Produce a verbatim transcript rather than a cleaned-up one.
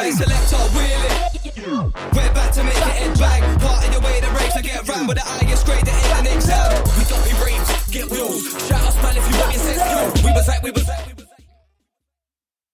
Hey, selector, wheel it. We're back to make it head bang. Part of your way to race, I get round with the eye